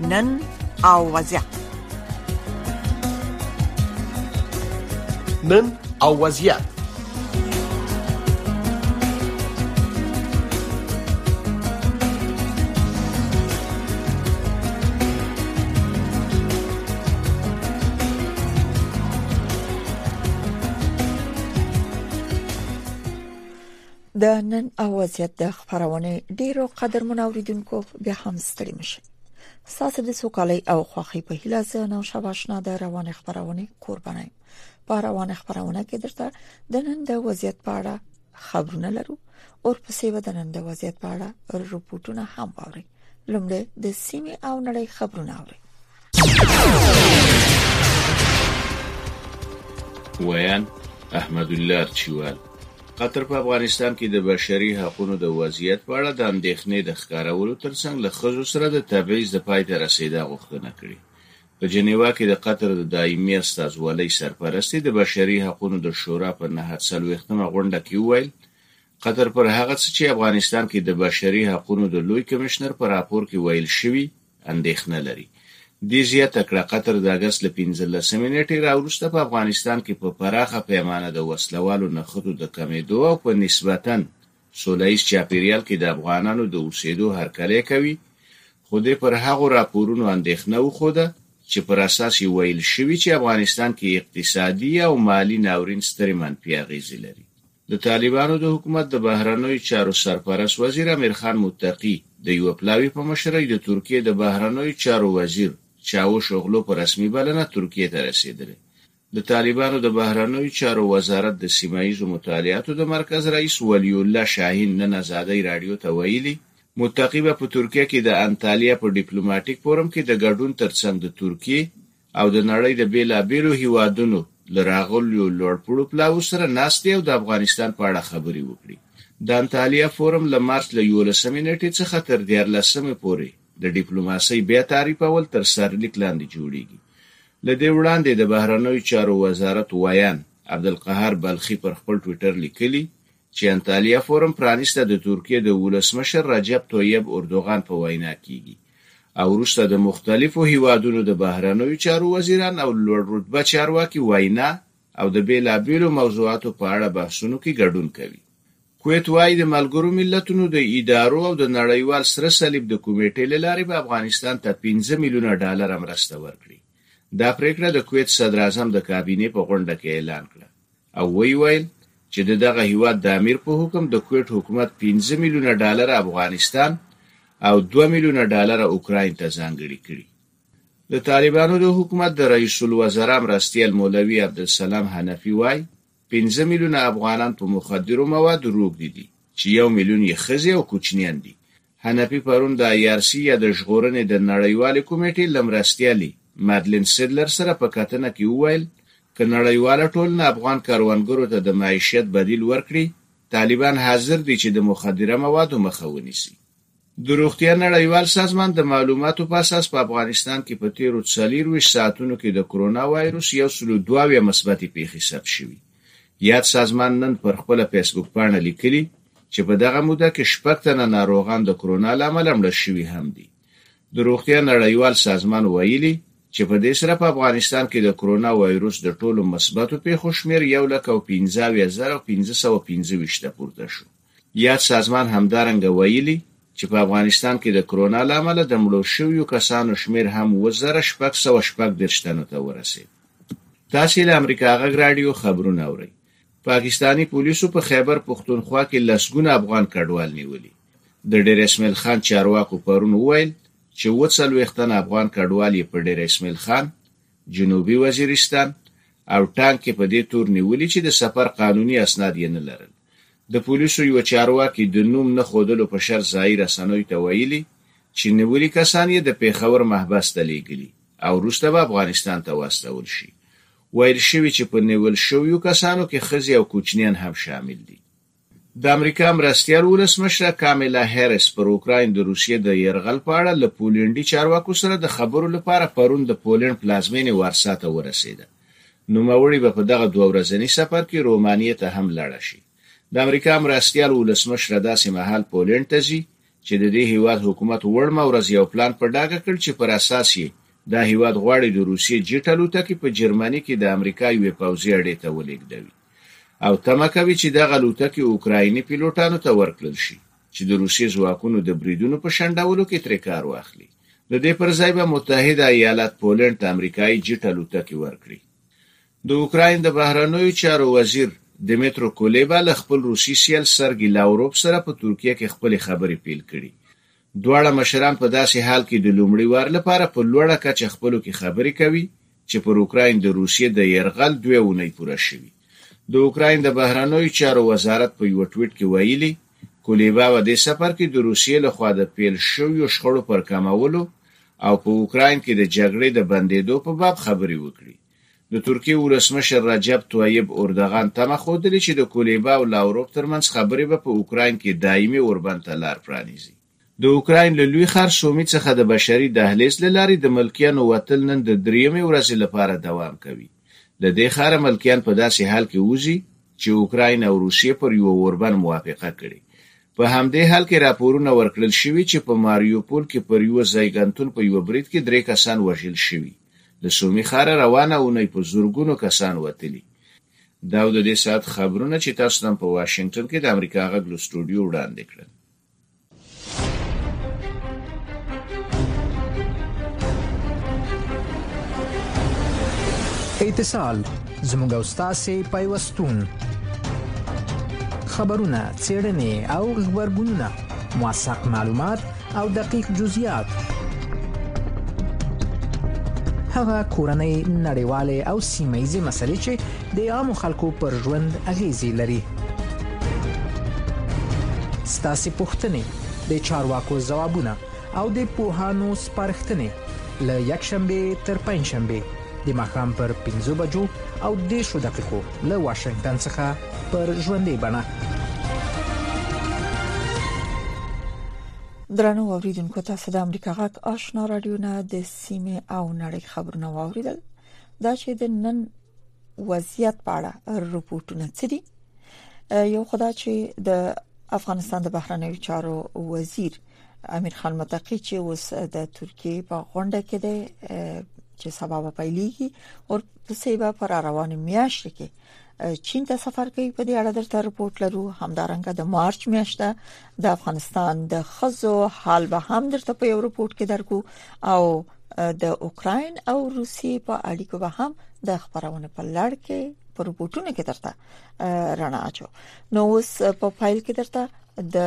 نن او وضعیت. نن او وضعیت. د نن او وضعیت د خبرونه ډیرو قدرمن اوریدونکو بیا هم ستړي مشي. ساسه د سوکالۍ او خوخي په هیله زنه شباشنا د روان خبرونه قربانای. په روان خبرونه کې درته د نن د وضعیت په اړه خبرونه لرو او په سیمه د نن د وضعیت په اړه رپورټونه هم اوري. لومړی د سیمه او نړۍ خبرونه اوري. ویان احمد الله چوال. قطر په افغانستان کې د بشري حقوقو د وضعیت په اړه د اندېښنې د ښکارولو ترڅنګ له ښځو سره د تبعیض د پای ته رسیدا غوښتنه کړې. په جنیوا کې د قطر د دایمي استازولۍ سرپرستی د بشري حقوقو د شورا په 940مه غونډه کې وویل قطر پر هغه څه چې افغانستان کې د بشري حقوقو د لوی کمشنر په راپور کې ویل شوی اندېښنه لري. د زیاته کړه قطر د اگست ل 15 نیټې راوروسته په افغانستان کې په پراخه پیمانه د وسلوالو نخښو د کمیدو او په نسبتاً سولهییز چاپیریال کې د افغانانو د اوسېدو هرکلی کوي، خو د پر هغو راپورونو اندېښنه وښوده چې پر اساس یې ویل شوی چې افغانستان کې اقتصادي او مالی ناورین سترې منفي اغیزې لري. د طالبانو د حکومت د بهرنیو چارو سرپرست وزیر امیر خان متقی د یو پلاوی په مشرۍ د ترکیه د بهرنیو چارو وزیر چاوش اوغلو په رسمي بلنه ترکیه ته رسیدلی. د طالبانو د بهرنیو چارو وزارت د سیمایي مطالعاتو د مرکز رئیس ولی الله شاهین نن آزادۍ رادیو ته ویلي متقی په ترکیه کې د انټالیا په ډیپلوماټیک فورم کې د ګډون ترڅنګ د ترکیه او د نړۍ د بیلابیلو هیوادونو لراغلیو لوړپوړو پلاوو سره ناستې او د افغانستان په اړه خبرې وکړي. د انټالیا فورم له مارچ ل 11 نیټې څخه تر 14 پورې د ډیپلوماسۍ بیا تعریفول تر سرلیک لاندې جوړیږي. لدې وړاندې د بهرنیو چارو وزارت ویان عبدالقهار بلخی پر خپل ټوئیټر لیکلی چې انټالیا فورم پرانیسته د ترکیه د ولسمشر رجب طیب اردوغان په وینا کیږي او وروسته د مختلفو هیوادونو د بهرنیو چارو وزیران او لوړ رتبه چارواکي وینا او د بیلابیلو موضوعاتو په اړه بحثونو کې ګډون کوي. کویت وايي د ملګرو ملتونو د ادارو او د نړیوال سره صلیب د کمیټې له لارې په افغانستان ته 15 میلیونه ډالر مرسته ورکړي. دا پریکړه د کویت صدر اعظم د کابینې په غونډه کې اعلان کړه او ویل چې دغه هیواد د امیر په حکم د کویت حکومت 15 میلیونه ډالر افغانستان او 2 میلیونه ډالر اوکراین ته ځانګړي کړي. د طالبانو د حکومت د رئیس الوزرا مرستیال مولوی عبدالسلام حنفی وايي 15 میلیونه افغانان په مخدرو موادو روږدي دي چې 1 میلیون یې ښځې او کوچنیان دي. حنفی پرون د IRC یا د ژغورنې د نړیوالې کمیټې لمرستیالي مادلین سیدلر سره په کتنه کې وویل ک نړیواله ټولنه افغان کاروانګرو ته د معیشت بدیل ورکړي طالبان حاضر دي چې د مخدره موادو مخه ونیسي. د روغتیا نړیوال سازمان د معلوماتو په اساس په افغانستان کې په تیرو 24 ساعتونو کې د کرونا وایروس 102 مثبتې پیښې ثبت شوې. یاد سازمان نن پر خپل فیسبوک باندې لیکلی چې په دغه موده کې 6 تنه ناروغان د کرونا لامل مړ شوي هم دي. د روغتیا نړیوال سازمان ویلي چې په دې سره په افغانستان کې د کرونا وایروس د ټولو مثبتو پیښو شمیر 1,15,525 ته پورته شو. یاد سازمان همدارنګه ویلي چې په افغانستان کې د کرونا لامل د مړو شویو کسانو شمیر هم 1,614 تنو ته ورسید. تاسو له امریکا غږ رادیو خبرونه اورئ. پاکستانی پولیسو په خیبر پختونخوا کې لسګونه افغان کډوال نیولي. د ډیر اسماعیل خان چارواکو پرون وویل چې 40 تن افغان کډوال یې په ډیر اسماعیل خان، جنوبي وزیرستان او ټانک کې په دې تور نیولي چې د سفر قانوني اسناد یې نه لرل. د پولیسو یو چارواکي د نوم نه خودلو په شرط ځای رسنوي ته ویلي چې نیولي کسان یې د پیښور محبس ته لیږلي او وروسته به افغانستان ته واستول شي. ویل شوی چې په نیول شویو کسانو کې ښځې او کوچنیان هم شامل دي. د امریکا مرستیال ولسمشره کاملا هریس پر اوکراین د روسیې د یرغل په اړه له پولنډي چارواکو سره د خبرو لپاره پرون د پولند پلازمینې وارسا ته ورسېده. نوموړي به په دغه 2 ورځني سفر کې رومانیې ته هم لاړ شي. د امریکا مرستیال ولسمشره داسې مهال پولند ته ځي چې د دې هیواد حکومت وړمه ورځ یو پلان په ډاګه کړ چې پر اساس یې دا هیواد غواړي د روسیې جیټ الوتکې په جرمني کې د امریکا یوې پوځي اډې ته ولېږدوي او تمه کوي چې دغه الوتکې اوکرایني پیلوټانو ته ورکړل شي چې د روسیې ځواکونو د بریدونو په شنډولو کې ترې کار واخلي. د دې پر ځای به متحده ایالات پولند ته امریکایي جیټ الوتکې ورکړي. د اوکراین د بهرنیو چارو وزیر دمیترو کولیبا له خپل روسي سیال سرګي لاوروف سره په ترکیه کې خپل خبرې پیل کړي. دواړه مشران په داسې حال کې د لومړي وار لپاره په لوړه کچه خپلو کې خبرې کوي چې پر اوکراین د روسیې د یرغل 2 اونۍ پوره شوي. د اوکراین د بهرنیو چارو وزارت په یو ټویټ کې ویلي کولیبا و د سفر کې د روسیې لخوا د پیل شویو شخړو پر کمولو او په اوکراین کې د جګړې د بندېدو په باب خبرې وکړي. د ترکیې ولسمشر رجب طیب اردوغان تمه ښودلې چې د کولیبا او لاوروف ترمنځ خبرې به په اوکراین کې دایمي اوربند ته لار پرانیزي. د اوکراین له لوی ښار سومي څخه د بشري دهلیز له لارې د ملکیانو وتل نن د 3مې ورځې لپاره دوام کوي. د دې ښار ملکیان په داسې حال کې وځي چې اوکراین او روسیې پر یو اوربند موافقه کړي. په همدې حال کې راپورونه ورکړل شوي چې په ماریوپول کې پر یو ځایګانتون په یو برید کې 3 کسان وژل شوي. د سومي ښار روانه اونۍ په زورګونو کسان وتلي. دا د دې ساعت خبرونه چې تاسو نن په واشنگټن کې د امریکا غږ له سټوډیو وړاندې کړل. اتصال زموږ او ستاسو پیوستون خبرونه څېړنې او خبرګونونه موثق معلومات او دقیق جزئیات هغه کورنۍ نړیوالې او سیمه‌ییزې مسلې چې د عامو خلکو پر ژوند اغیزې لري. ستاسو پوښتنې د چارواکو ځوابونه او د پوهانو سپارښتنې له یکشنبه تر پنځشنبه د ماښام پر 5 بجو او 10 دقیقو له واشنگټن څخه پر ژوندۍ بڼه. درنو اوریدونکو تاسو د امریکا غږ آشنا رادیو نه د سیمه او نړۍ خبرونه واوریدل. دا چې د نن وضعیت په اړه رپورټونه څه دي. یو خدای چې د افغانستان د بهرنیو چارو وزیر امیر خان متقی چې اوس د ترکیه په غونډه کې دی چې سبب پیلېږي او په سیبه پر روان میاشت کې چین ته سفر کوي. په دې اړه درته رپورټ لرو. همدارنګه د مارچ میاشته د افغانستان د خزو حال به هم درته په یو رپورټ کې درکو او د اوکراین او روسیې په اړیکو به هم د خبرونه په لړ کې په رپورټونو کې درته رڼا اچو. نو اوس په فایل کې درته د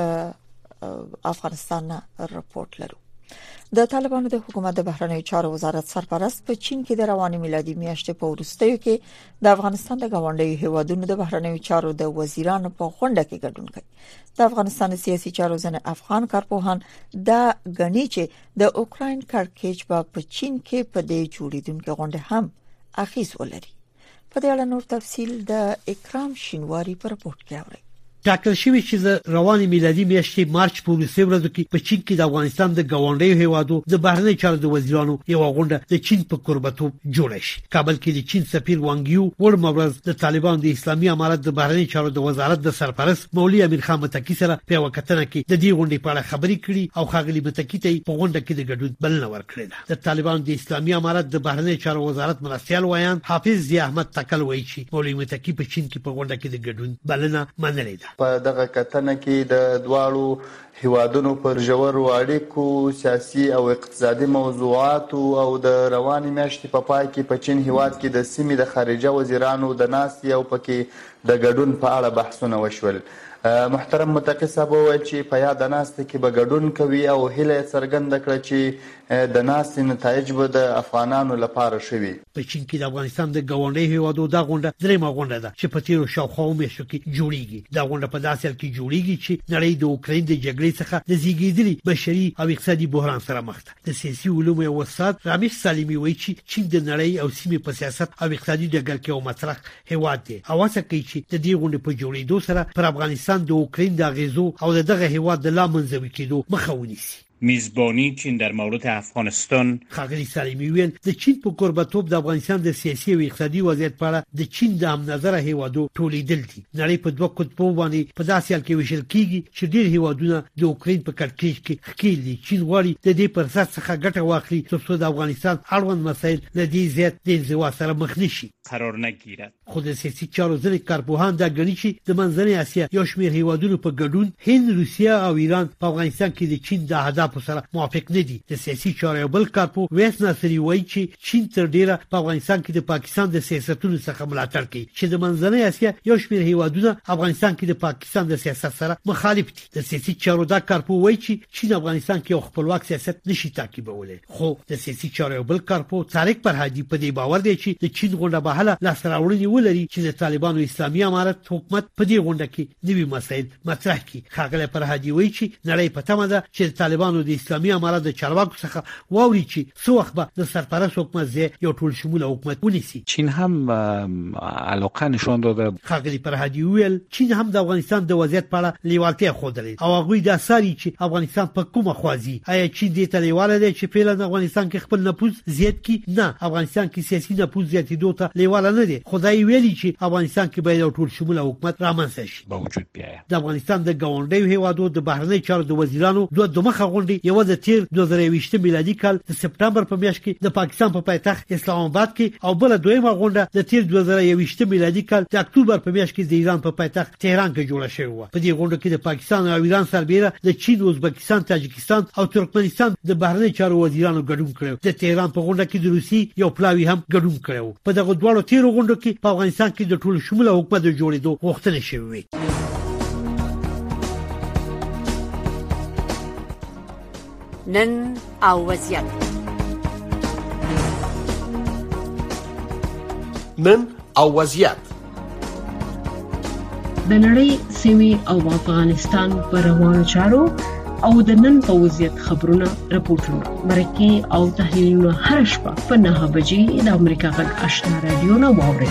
افغانستان رپورټ لرو. د طالبانو د حکومت د بهرنیو چارو وزارت سرپرست په چین کې د رواني میلادي میاشتې په وروستیو کې د افغانستان د گاونډیو هیوادونو د بهرنیو چارو د وزیرانو په غونډه کې ګډون کوي. د افغانستان سیاسي چارو ځنه افغان کارپوهان دا غني چې د اوکراین کړکېچ په چین کې په دې جوړیدونکو غونډه هم اخیس ولري. په دې اړه نور تفصیل د اکرام شینواری په رپورټ کې اوري. ټاکل شوی چې د رواني میلادي میاشتې مارچ په وروستۍ ورځو کې په چین کې د افغانستان د گاونډیو هیوادو د بهرنیو چارو د وزیرانو یو غونډه د چین په قربتوب جوړه شي. کابل کې د چین سفیر وانګیو ورمورز د طالبان د اسلامي امارت د بهرنیو چارو د وزارت د سرپرست مولوی امیر خان متقی سره په وکټنه کې د دې غونډې په اړه خبرې کړي او خاغلی متقی ته په غونډه کې د ګډون بلنه ورکړه. د طالبان د اسلامي امارت د بهرنیو چارو وزارت مرستيال وایان حافظ ضیا احمد تکل وایي چې مولوی متقی په چین کې په غونډه کې د ګډون بلنه منلې ده. په دغه کتنه کې د دواړو هیوادونو پر ژورو اړیکو، سیاسي او اقتصادي موضوعاتو او د رواني میاشتې په پای کې په چین هیواد کې د سیمې د خارجه وزیرانو د ناستې او پکې د ګډون په اړه بحثونه وشول. محترم متقی صاحب وویل چې په یاد ناستې کې به ګډون کوي او هیله څرګنده کړه چې د ناستې نتایج به د افغانانو لپاره شوي. په چین کې د افغانستان د گاونډیو هیوادو د غونډه درېمه غونډه ده چې په تیرو شاوخوا میاشتو کې جوړیږي. دا غونډه په داسې حال کې جوړیږي چې نړۍ د اوکراین د جګړې څخه د زیږیدلي بشري او اقتصادي بحران سره مخ ده. د سیاسي علومو یو استاد رامش سالمی وایي چې چین د نړۍ او سیمې په سیاست او اقتصادي ډګر کې یو مطرح هیواد دی. اواسه کوي چې د دې غونډې په جوړېدو سره پر افغانستان د اوکراین د غزو او دغه هیواد د لا منځوي کېدو مخه ونیسي. میزبانی چین در مورد افغانستان. ښاغلي سلیمي ویل د چین په کوربتوب د افغانستان د سیاسي او اقتصادي وضعیت په اړه د چین د هم نظر هیوادو ټولیدل دي. نړۍ په دوه قطبو باندې په داسې حال کې ویشل کیږي چې ډېر هیوادونه د اوکراین په کړکېچ کې ښکیل دي. چین غواړي د دې فرصت څخه ګټه واخلي ترڅو د افغانستان اړوند مسایل له دې زیات د انزوا سره مخ نشي قرار نگیرد. خو د سیاسي چارو ځینې کارپوهان دا ګڼي چې د منځنۍ اسیا یو شمېر هیوادونو په ګډون هند، روسیه او ایران په افغانستان کې د چین د اهدافو سره موافق نه دي. د سیاسي چارو یو بل کارپوه ویس ناصري وایي چې چین تر ډیره په افغانستان کې د پاکستان د سیاستونو څخه ملاتړ کوي چې د منځنۍ اسیا یو شمېر هیوادونه افغانستان کې د پاکستان د سیاست سره مخالف دي. د سیاسي چارو دا کارپوه وایي چې چین افغانستان کې یو خپلواک سیاست نشي تعقیبولی. خو د سیاسي چارو یو بل کارپوه طارق فرهادي په دې باور دی چې د چین غونډه به هله لاسته راوړنې ولري چې د طالبانو اسلامي امارت حکومت په دې غونډه کې نوي مسایل مطرح کړي. ښاغلی فرهادي وایي چې نړۍ په تمه ده چې د طالبانو د اسلامي امارت د چارواکو څخه واوري چې څه وخت به د سرپرست حکومت ځای یو ټول شموله حکومت ونیسي. چین هم علاقه نشون داده. ښاغلی فرهادي ویل چین هم د افغانستان د وضعیت په اړه لیوالتیا ښودلې او هغوی دا ساري چې افغانستان په کومه خوازي. آیا چین دې ته لیواله دی چې فعلا افغانستان کې خپل نفوذ زیات کړي؟ نه، افغانستان کې سیاسي نفوذ زیاتېدو ته لیواله نه دی. خدای ویلي چې افغانستان کې باید یو ټول شموله حکومت رامنځته شي. با وجود بیاید. د افغانستان د ګاونډیو هیوادو د بهرنی چارو د وزیرانو دوه مخه غونډې، یو د تیر 2020 میلادي کال د سپټمبر په میاشت کې د پاکستان په پایتخت اسلام آباد کې او بل دویمه غونډه د تیر 2020 میلادي کال د اکتوبر په میاشت کې د ایران په پایتخت تهران کې جوړه شوې و. په دې غونډه کې د پاکستان او ایران سربېره د چین، ازبکستان، تاجکستان او ترکمنستان د بهرنی چارو وزیرانو ګډون کړو. د تهران په غونډه کې د روسي یو پلاوی هم ګډون کړو. په دغه دواړو تیرو غونډو کې په افغانستان کې د ټول شموله حکومت جوړېدو غوښتنه شوې. نن او وضعیت. نن او وضعیت د نړۍ سیمې او افغانستان پر روانو چارو او د نن په وضعیت خبرونه، راپورټونه، مرکې او تحلیلونه هر شپه په 9 بجې د امریکا غږ آشنا رادیو نه واورئ.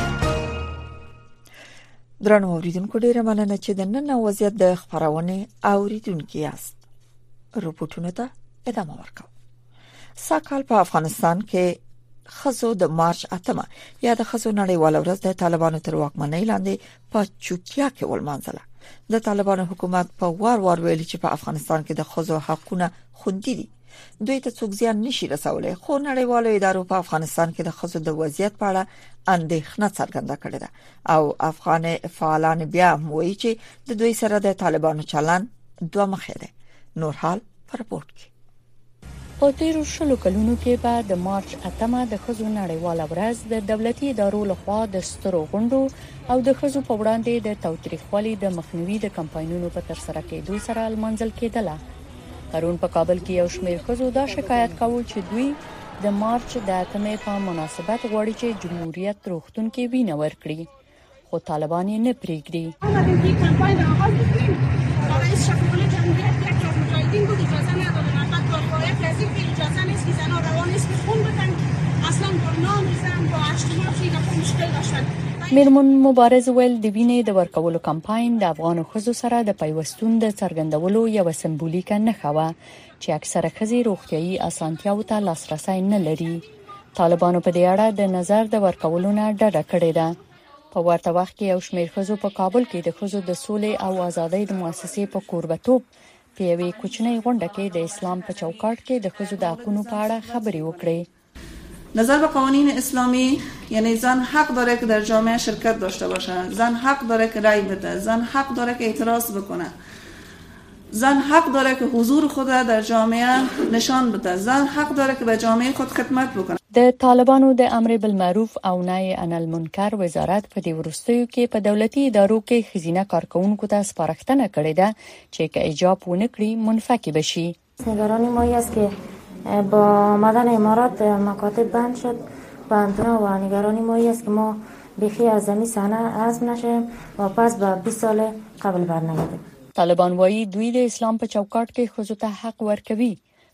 درنو اوریدونکو ډیره مننه چې د نن او وضعیت د خبرونه اوریدونکو یاست. راپورټونه ته ادامه ورکوم. ساکال په افغانستان کې خزو د مارچ 8 یا د خزو نړیواله ورځ د طالبانو تر واکمنۍ لاندې په چوکیا کې ولمانځله. د طالبانو حکومت په وار ویلي چې په افغانستان کې د خزو حقونه خوندي دي. دوی ته څوک زیان نشي رسولای، خو نړیوالو ادارو په افغانستان کې د خزو د وضعیت په اړه اندېښنه څرګنده کړې ده او افغان فعالان بیا وایي چې د دوی سره د طالبانو چلن دوه مخه ده. نور حال پر راپورټ کې. په تیرو 20 کلونو کې به د مارچ 8 د خزو نړیواله ورځ د دولتي ادارو لخوا د سترو غونډو او د خزو په وړاندې د تاوتریخوالي د مخنیوي د کمپاینونو په ترسره کېدو سره لمانځل کېدله. پرون په کابل کې یو شمېر خزو دا شکایت کاوه چې دوی د مارچ د 8 په مناسبت غواړي چې جمهوریت روغتون کې وینه ورکړي، خو طالبان یې نه پرېږدي. میرمن مبارز ویل د وینې د ورکولو کمپاین د افغان خزو سره د پیوستون د څرګندولو یو سمبولیکه نښه وه چې اکثره خزي روغتيایي اسانتیاو ته لاسرسي نه لري. طالبانو په دې اړه د نظر د ورکولو نه ډډه کړې ده. په ورته وخت کې یو شمېر خزو په کابل کې د خزو د سولې او ازادۍ د مؤسسې په کوربتوب په یوې کوچنۍ غونډه کې د اسلام په چوکاټ کې د خزو د حقوقو په اړه خبرې وکړې. نظر به قوانین اسلامی یعنی زن حق داره که در جامعه شرکت داشته باشه، زن حق داره که رأی بده، زن حق داره که اعتراض بکنه، زن حق داره که حضور خود در جامعه نشان بده، زن حق داره که به جامعه خود خدمت بکنه. د طالبانو د امر بالمعروف او نهی عن المنکر وزارت په دې وروستیو کې په دولتي ادارو کې خزینه کارکونکو ته سپارښتنه کړې ده چې که ایجاب ونه کړي منفکه بشي. نگرانی ما است که با آمدن امارات مکاتب بند شد بندونه و نگرانی ما است که ما بیخی از زمین صحنه عزم نشیم و پس به 20 سال قبل برنگردیم. طالبان وایي دوی د اسلام په چوکاټ کې خزو ته حق ورکوي،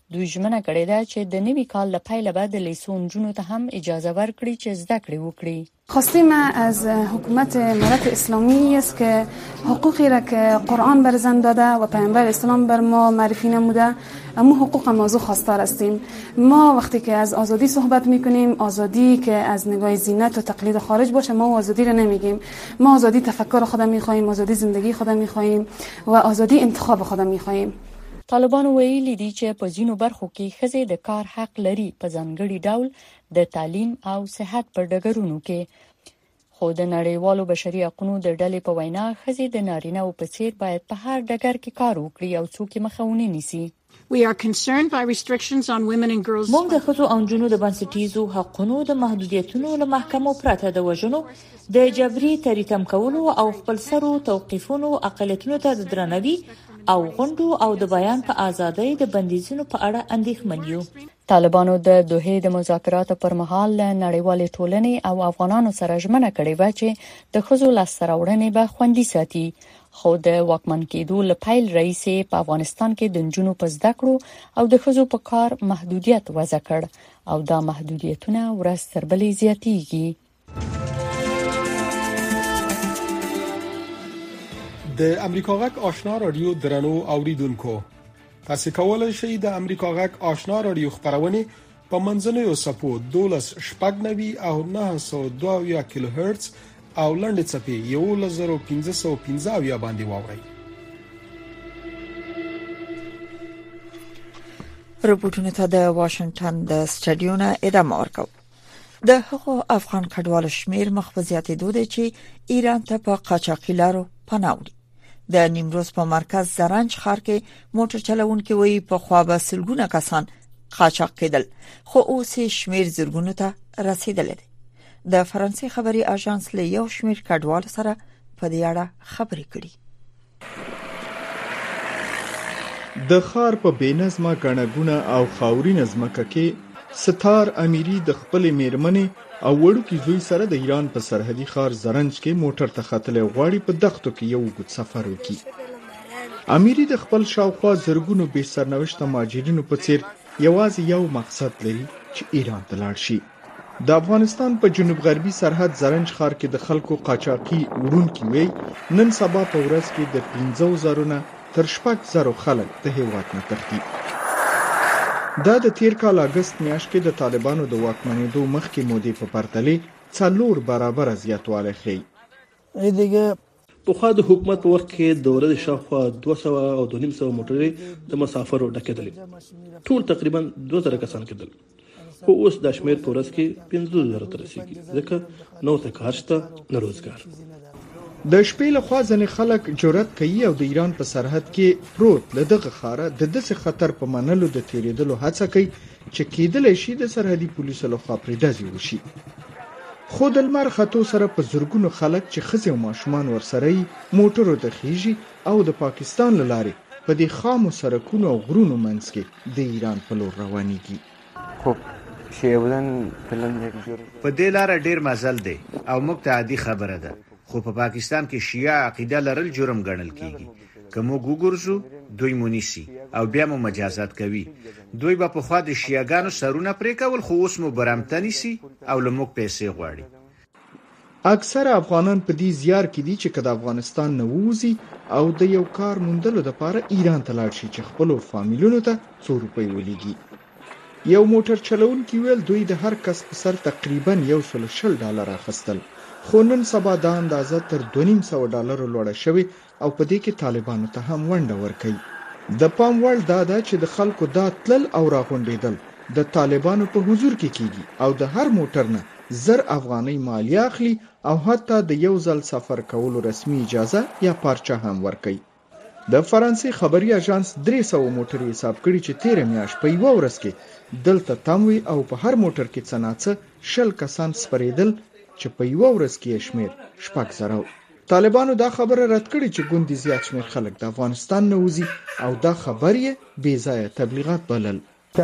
دوی ژمنه کړې ده چې د نوي کال له پیله به د لیسو نجونو ته هم اجازه ورکړي چې زده کړې وکړي. خواسته ما از حکومت امارات اسلامی است که حقوقی را که قرآن بر زن داده و پیامبر اسلام بر ما معرفی نموده اما حقوق موضوع خواستار هستیم. ما وقتی که از آزادی صحبت میکنیم، آزادی که از نگاه زینت و تقلید خارج باشه، ما آزادی را نمیگیم. ما آزادی تفکر خود میخواهیم، آزادی زندگی خود میخواهیم و آزادی انتخاب خود میخواهیم. طالبان ویلي دي چې په ځینو برخو کې ښځې د کار حق لري، په ځانګړي ډول د تعلیم او صحت پر ډګرونو کې. خو د نړیوالو بشري حقوقو د ډلې په وینا ښځې د نارینه‌و په څیر باید په هر ډګر کې کار وکړي او څوک یې مخه ونه نیسي. موږ د ښځو او نجونو د بنسټیزو حقوقو د محدودیتونو له محکمو پرته د وژنو، د جبري تریتم کولو او خپلسرو توقیفونو اقلیتونو ته د درناوي او غونډو او د بیان په ازادۍ د بندیزونو په اړه اندېښمن یو. طالبانو د دوحې د مذاکراتو پر مهال له نړیوالې ټولنې او افغانانو سره ژمنه کړې و چې د ښځو لاسته راوړنې به خوندي ساتي. خو د واکمن کېدو له پیل راهیسې په افغانستان کې د نجونو په زده کړو او د ښځو په کار محدودیت وضع کړ او دا محدودیتونه ورځ تر بلې زیاتېږي. د امریکا غږ آشنا رادیو درنو اوریدونکو، تاسو کولای شئ د امریکا غږ آشنا رادیو خبرونه په منځنوي سپو 12.9 او 902 کیلو هرتز او لنډ چپی 11515 باندې واورئ. رپورټونه ته د واشنگټن د سټډیو ادامه ورکو. د هغو افغان کډوالو شمیر مخ په زیاتېدو دی چې ایران ته په قاچاقي لارو پناه وړي. د نیمروز په مرکز زرنج ښار کې موټر چلوونکي وایي په خوا به سلګونه کسان قاچاق کېدل، خو اوس شمیر زرګونو ته رسیدلی دی. د فرانسې خبري اژانس له یو شمیر کډوالو سره په دې اړه خبرې کړي. د ښار په بېنظمه ګڼهګونه او خاورینه ځمکه کې ستار امیری د خپل میرمنې او وړوکی زوی سره د ایران په سرحدي ښار زرنج کې موټر ته ختلې غواړي په دښتو کې یو اوږد سفر وکړي. امیری د خپل شاوخوا زرګونو بې سرنوشته مهاجرینو په څیر یوازې یو مقصد لري چې ایران ته لاړ شي. د افغانستان په جنوب غربي سرحد زرنج ښار کې د خلکو قاچاقي وړونکي وی نن سبا په ورځ کې د 15,000 نه تر 6,000 خلک د هیواد نه تښتي. دا د تیر کال اگست میاشت کې د طالبانو د واکمنېدو مخکې مودې په پرتله 4 برابر زیاتوالی ښیي. دیگه پخوا د حکومت په وخت کې د ورځې شاوخوا 200 او 250 موټرې د مسافرو ډکېدلې، ټول تقریبا 2000 کسان کېدل. خو اوس د شمیر په ورځ کې 15,000 ته رسیدي، ځکه نو ته کار شته نه روزګار. د شپې له خوا ځنې خلک جرأت کوي او د ایران په سرحد کې پروت له دغه ښاره د داسې خطر په منلو د تیریدلو هڅه کوي چې کېدلی شي د سرحدي پولیسو لخوا پرې ډزې وشي. خو د لمر ختو سره په زرګونو خلک چې ښځې او ماشومان ورسره یې موټرو ته خیږي او د پاکستان له لارې په دې خامو سړکونو او غرونو منځ کې د ایران په لور روانېږي. په دې لار ډیر مزل دی او موږ ته عادي خبره ده، خو په پاکستان کې شیعه عقیده لرل جرم ګڼل کیږي. که موږ وګورځو دوی مونیسي او بیا مو مجازات کوي. دوی به په خوا د شیعاګانو سرونه پرې کول، خو اوس مو برامته نیسي او له موږ پیسې غواړي. اکثر افغانان په دې زیار کې دي چې کله افغانستان نه ووځي او د یو کار موندلو لپاره ایران ته لاړ شي چې خپل فامیلونو ته 2 روپۍ ولېږي. یو موټر چلوونکی ویل دوی د هر کس په سر تقریبا $120 اخیستل، خو نن سبا دا اندازه تر $250 لوړه شوې او په دې کې طالبانو ته هم ونډه ورکوي. د پام وړ دا ده چې د خلکو دا تلل او راغونډېدل د طالبانو په حضور کې کیږي او د هر موټر نه 1000 افغانۍ مالیه اخلي او حتی د یو ځل سفر کولو رسمي اجازه یا پارچه هم ورکوي. د فرانسې خبري اژانس 300 موټر حساب کړي چې 13 میاشت په یو ورځ کې دلته تموي او په هر موټر کې څناڅه 20 کسان سپریدل چې په یو ورځ کې شمیر 6,000. طالبانو دا خبره رد کړې چې ګوندې زیات شمیر خلک د افغانستان نه وځي او دا خبرې بې ځایه تبلیغات بلل.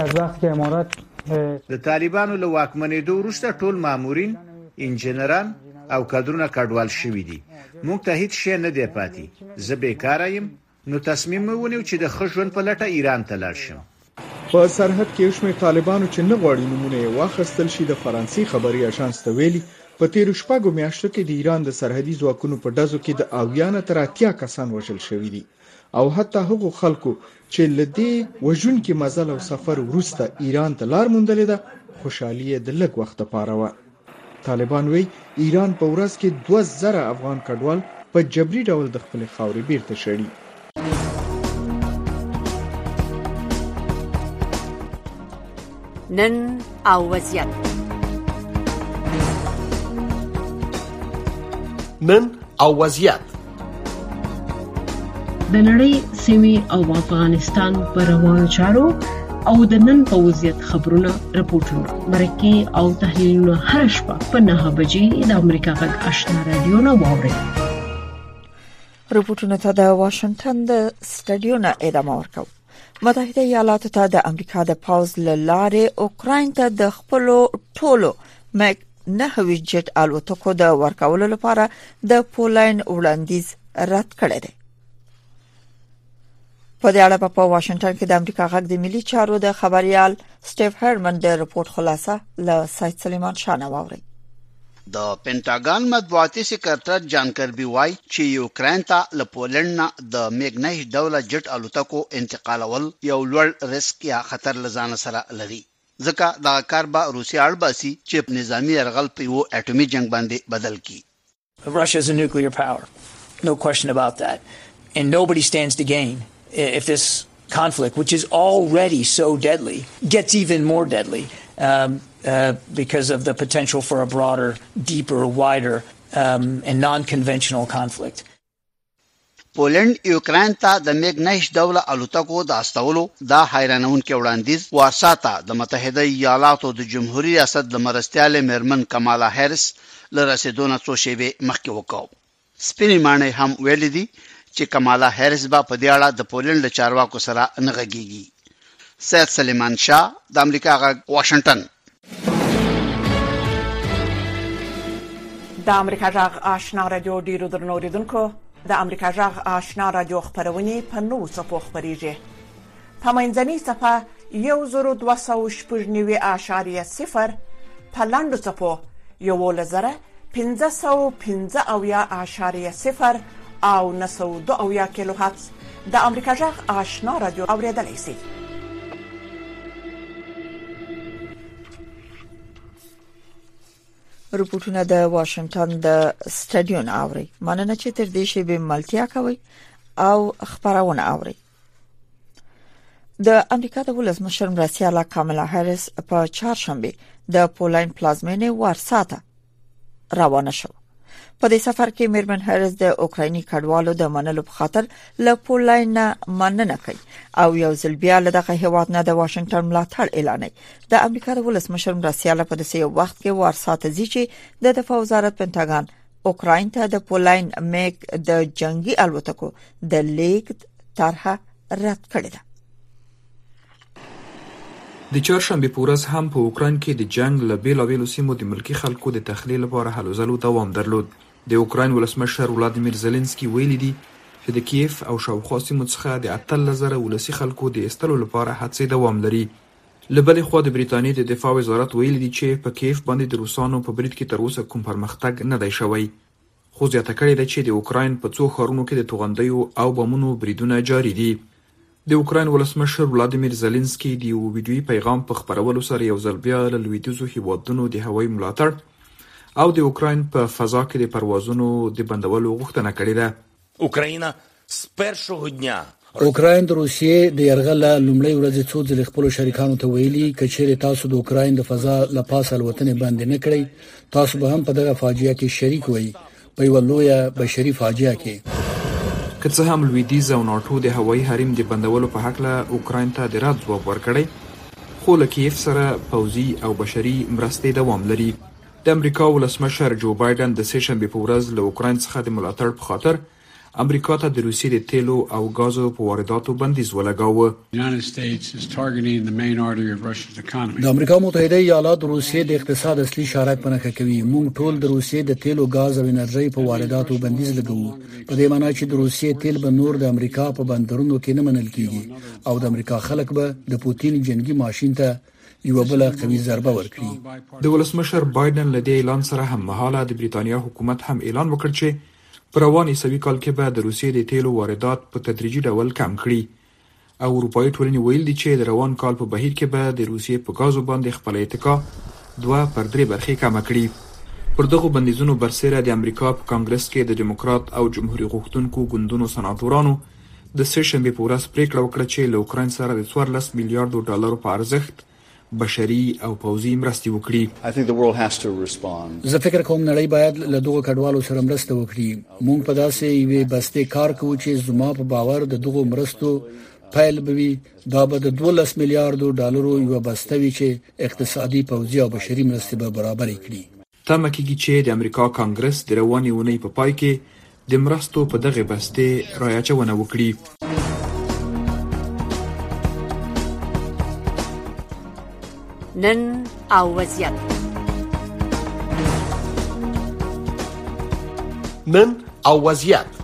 د طالبانو له واکمنېدو وروسته ټول مامورین، انجنیران او کادرونه کډوال شوي دي. موږ ته هیڅ شی نه دی پاتې. زه بیکاره یم، نو تصمیم مې ونیو چې د ښه ژوند په لټه ایران ته لاړ شم. په سرحد کې یو شمېر طالبانو چې نه غواړي نومونه یې واخیستل شي د فرانسې خبري اژانس ته ویلي په تیرو شپږو میاشتو کې د ایران د سرحدي ځواکونو په ډزو کې د 80 نه تر 80 کسان وژل شوي دي او حتی هغو خلکو چې له دې وژونکي مزل او سفر وروسته ایران ته لار موندلې ده خوشحالي یې د لږ وخت لپاره وه. طالبان وایي ایران په ورځ کې 2000 افغان کډوال په جبري ډول د خپلې خاورې بیرته شړي. نن او وضعیت. نن او وضعیت. د نړۍ سیمې او افغانستان پر روانو چارو او د نن په وضعیت خبرونه راپورټونه مرکه او تحلیلونه هر شپه په 9 بجې د امریکا غږ آشنا رادیو نه واورئ. رپورټونه ته د واشنگټن د سټډیو نه ادامه ورکوي. متحده ایالاتو ته د امریکا د پاوز لاره اوکراین ته د خپل ټولو مګ 9 جټ الوتکو د ورکولو لپاره د پولند وړاندیز رد کړی دی. په دې اړه په واشنگټن کې د امریکا غږ د ملي چارو د خبريال سټیف هرمن د رپورت خلاصه له سید سلیمان شاه نواوري. د پینټاګان مطبوعاتي سکرټر جان کربي وای چې یوکرين ته له پولند نه د میګنایش ډوله جټ الوتکو انتقالول یو لوړ ریسک یا خطر لزان سره لري ځکه دا کار به روسیا اړباسي چې نظامی يرغل په یو اټومي جنگ باندې بدل کی. Russia is a nuclear power, no question about that, and nobody stands to gain if this conflict, which is already so deadly, gets even more deadly. Because of the potential for a broader, deeper, wider and non-conventional conflict. پولند یوکرين ته د میګنایش ډوله الوتکو د استولو د حیرانونکو وړاندیز وارساته د متحده ایالاتو د جمهوریت ریاست د مرستیاله مرمن کمالا هریس لرسیدونه څو شیبه مخکې وکاو. سپینې معنی هم ویل دي چې کمالا هریس با په دې اړه د پولند له چارواکو سره نغږیږي. سید سلیمان شاه د امریکا غږ واشنگټن. د امریکا غږ آشنا رادیو ډیرو درنو اوریدونکو د امریکا غږ آشنا رادیو خبرونه په 9 صفو خبريږي. په منځني صفه 1290.0 په لاندو صفو 1515.0 او 902 کیلو هرتز د امریکا غږ آشنا رادیو اوریدلای شئ. رپورټونه د واشنگټن د سټډیو نه اوري. مننه چې تر دې شی به ملتیا کوي او خبرونه اوري. د امریکا د ولسمشر مرستیاله کاملا هریس په چهارشنبه د پولند پلازمینه وارساته روانه شو. په دې سفر کې میرمن هریس د اوکرایني کډوالو د منلو په خاطر له پولند نه مننه کوي او یو ځل بیا له دغه هیواد نه د واشنگټن ملاتړ اعلانوي. د امریکا د ولسمشر مرستیاله په داسې وخت کې وارساته ځي چې د دفاع وزارت پینټاګان اوکراین ته د پولند میګ د جنگي الوتکو د لیږد طرحه رد کړې ده. د چهارشنبه په ورځ هم په اوکراین کې د جنگ له بیلابیلو سیمو د ملکی خلکو د تخلیه لپاره هلو ځلو دوام درلود. د اوکراین ولسمشر ولادیمیر زيلنسکي ویلي دي چې د کیف او شاوخوا سیمو څخه د 8000 ولسی خلکو د استلو لپاره هڅې دوام لري. لبلې خو د بریټانیې د دفاع وزارت ویلي دي چې په کیف باندې د روسانو په برید کې تر اوسه کوم پرمختګ نه دی شوی. خو زیاته کړې ده چې د اوکراین په څو ښارونو کې د توغندیو او بمونو بریدونه جاري دي. د اوکراین ولسمشر ولادیمیر زيلنسکي د یو ویډیویي پیغام په خبرولو سره یو ځل بیا له لویدیځو هیوادونو د هوایي ملاتړ او د اوکراین په فضا کې د پروازونو د بندولو غوښتنه کړې ده. اوکراین з першого дня اوکراین د روسیې د یرغل لومړی ورځ څو ځله خپل شریکانو ته ویلي کچېره تاسو د اوکراین د فضا لپاره الوتنې باندې نه کړی تاسو به هم په دغه فاجعه کې شریک وئ په یو لویه بشري فاجعه کې. که څه هم لویدیځ او ناټو د هوایي حریم د بندولو په حق له اوکراین ته د رد ځواب ورکړی خو له کیف سره پوځي او بشري مرستې دوام لري. د امریکا ولسمشر جو بایدن د سه شنبه په ورځ له اوکراین څخه د ملاتړ په خاطر امریکا ته د روسیې د تیلو او غازو په وارداتو بندیز ولګاوه. د امریکا متحده ایالات روسیې د اقتصاد اصلي شارک په نښه کوي. موږ ټول د روسیې د تیلو، غاز او انرژي په وارداتو بندیز لګوو. په دې معنی چې د روسیې تیل به نور د امریکا په بندرونو کې نه منل کیږي او د امریکا خلک به د پوتین جنگي ماشين ته یو بل قوي ضربه ورکړي. د ولسمشر بایدن له دې اعلان سره هم مهاله د بریتانیا حکومت هم اعلان وکړ چې په روان عیسوي کال کې به د روسیې د تیلو واردات په تدریجي ډول کم کړي او اروپایي ټولنې ویل دي چې د روان کال په بهیر کې به د روسیې په غازو باندې خپل اتکا 2/3 برخې کم کړي. پر دغه بندیزونو برسره د امریکا په کانګرس کې د دیموکرات او جمهوریت غوښتونکو ګوندونو سناتورانو د سه شنبه په ورځ پریکړه وکړه چې له اوکراین سره د 14 میلیارډ ډالر په ارزښت بشري او پوځي مرستې وکړي. زه فکر کوم نړۍ باید له دغه کډوالو سره مرسته وکړي. موږ په داسې یوې بستې کار کوو چې زما په باور د دغه مرستو پایل به وي. دا به د 12 میلیارډ ډالرو یو بسته وي چې اقتصادي، پوځي او بشري مرستې به برابر کړي. تمه کېږي چې د امریکا کانګرس د روانې اونۍ په پای کې د مرستو په دغه بستې رایاچونه وکړي. نن او وضعیت. نن او وضعیت.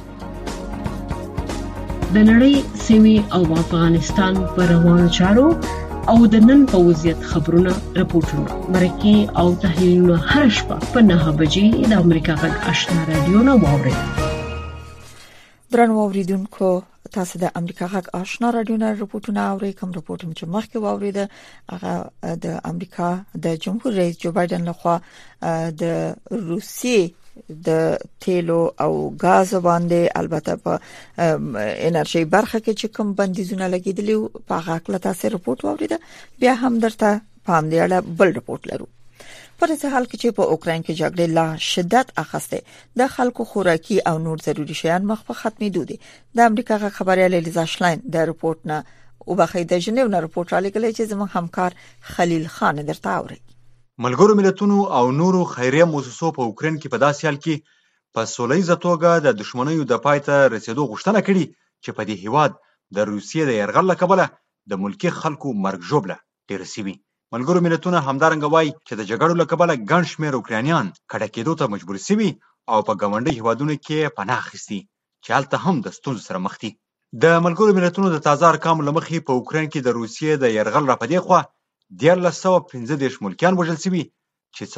د نړۍ سیمې او افغانستان پر روانو چارو او د نن په وضعیت خبرونه، راپورټونه، مرکې او تحلیلونه هر شپه په 9 بجې د امریکا غږ آشنا رادیو نه واورئ. درنو اوریدونکو، تاسو د امریکا غږ آشنا رادیو نه راپورټونه اورئ. کوم راپورټونه چې مخکې واوریده هغه د امریکا د جمهور رئیس جو بایدن لخوا د روسیې د تیلو او غاز باندې البته په انرژي برخه کې چې کوم بندیزونه لګیدلی په هغه کې تاسو راپورټ واوریده. بیا هم درته پام دی اړه بل راپورټ لرو. په دې حال کې چې په اوکراین کې جګړه لا شدت اخیسته، د خلکو خوراکي او نور ضروري شیان مخ په ختمېدو دي. د امریکا غږ خبريال لیزا شلاین د راپورټ نه او بخې د جنیو نه راپورټ را لګلې چې زموږ همکار خلیل خان درته اوري. ملګرو ملتونو او نورو خیریه مؤسسو په اوکراین کې په داسې حال کې په سولهییزه توګه د دښمنیو د پای ته رسیدو غوښتنه کړې چې په دې هیواد د روسیې د یرغل له کبله د ملکی خلکو مرګ ژوبله ډېر سوي. ملګرو ملتونه همدارنګه وایي چې د جګړو له کبله ګڼ شمېر اوکرانیان کډه کېدو ته مجبور سوي او په ګاونډي هیوادونو کې پناه اخیستي چې هلته هم د ستونزو سره مخ دي. د ملګرو ملتونو د تازه ارقامو له مخې په اوکراین کې د روسیې د یرغل راپدې خوا 1315 ملکیان وژل سوي چې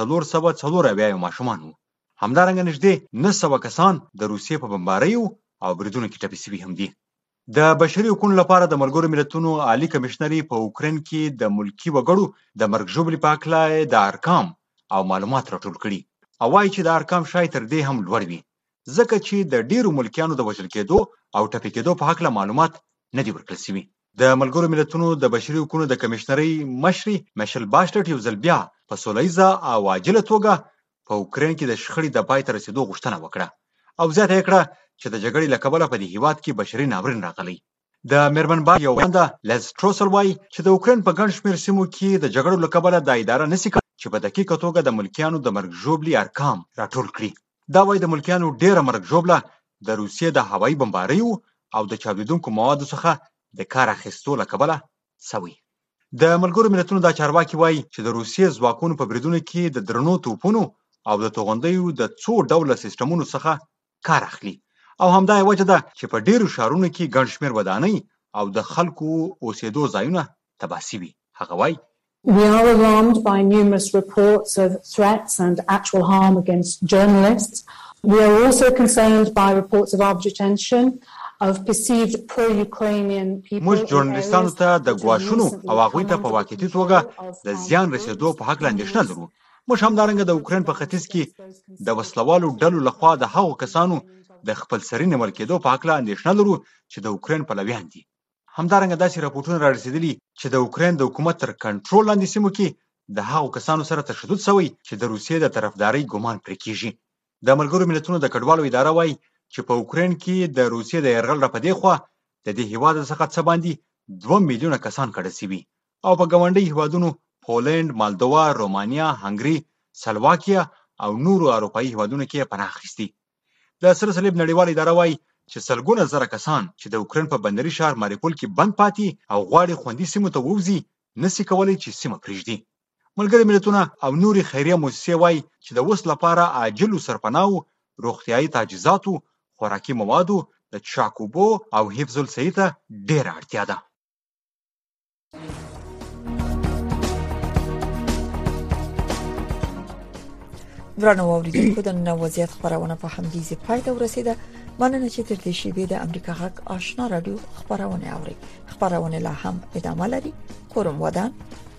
440 ماشومان وو. همدارنګه نږدې 900 کسان د روسیې په بمباریو او بریدونو کې ټپي سوي هم دي. د بشري حقوقو لپاره د ملګرو ملتونو عالی کمشنري په اوکراین کې د ملکی وګړو د مرګ ژوبلې په اړه د ارقام او معلومات راټول کړي او وايي چې د ارقام شاید تر دې هم لوړ وي ځکه چې د ډیرو ملکیانو د وژل کېدو او ټپي کېدو په اړه معلومات نه دي ورکړل شوي. د ملګرو ملتونو د بشري حقوقو د کمشنري مشري میشل باشټ یو ځل بیا په سولهییزه او عاجله توګه په اوکراین کې د شخړې د پای ته رسیدو غوښتنه وکړه او زیاته یې کړه چې د جګړې له کبله په دې هیواد کې بشري ناورین راغلی. د میرمنبا یو وینده لیز ټروسل وایي چې د اوکراین په ګڼ شمېر سیمو کې د جګړو له کبله د اداره نشي کولی چې په دقیقه توګه د ملکیانو د مرګ ژوبلې ارقام راټول کړي. دا وایي د ملکیانو ډیره مرګ ژوبله د روسیې د هوایي بمباریو او د چاودیدونکو موادو څخه د کار اخیستو له کبله سوي. د ملګرو ملتونو دا چارواکي وایي چې د روسیې ځواکونو په بریدونو کې د درنو توپونو او د توغندیو د څو ډوله سیستمونو څخه کار اخلي او همدا یې وجه ده چې په ډیرو ښارونو کې ګڼ شمېر ودانۍ او د خلکو اوسېدو ځایونه تباه سوي. هغه وایي We are alarmed by numerous reports of threats and actual harm against journalists. We are also concerned by reports of armed detention of perceived pro-Ukrainian people. موږ ژورنالیستانو ته د ګواښونو او هغوی ته په واقعیتي توګه د زیان رسېدو په هکله اندېښنه لرو. موږ همدارنګه د اوکراین په ختیځ کې د وسلوالو ډلو لخوا د هغو کسانو د خپلسري نیول کېدو په هکله اندېښنه لرو چې د اوکراین پلویان دي. همدارنګه داسې راپورټونه رارسېدلي چې د اوکراین د حکومت تر کنټرول لاندې سیمو کې د هغو کسانو سره تشدد شوی چې د روسیې د طرفدارۍ ګمان پرې کېږي. د ملګرو ملتونو د کډوالو اداره وایي چې په اوکراین کې د روسیې د یرغل راپدې خوا د دې هیواد څخه څه باندې 2 میلیونه کسان کډه سوي او په ګاونډي هیوادونو پولند، مالدووا، رومانیا، هنګري، سلواکیا او نورو اروپایي هیوادونو کې پناه اخیستي. د سره صلیب نړیوال اداره وایي چې سلګونه زره کسان چې د اوکراین په بندري ښار ماریپول کې بند پاتې او غواړي خوندي سیمو ته ووځي نسي کولای چې سیمه پرېږدي. ملګري ملتونه او نورې خیریه موسسې وایي چې د اوس لپاره عاجلو سرپناهو، روغتیایي تجهیزاتو، خوراکي موادو، د څښاک اوبو او حفظ الصحې ته ډېره اړتیا ده. درنو اوریدونکو، د نن وضعیت خبرونه په همدې ځای پای ته ورسیده. مننه چې تر دې شیبې د امریکا غږ آشنا رادیو خبرونه اوري. خبرونه لا هم ادامه لري. کوم ودان